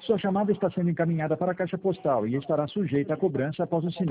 Sua chamada está sendo encaminhada para a caixa postal e estará sujeita a cobrança após o sinal.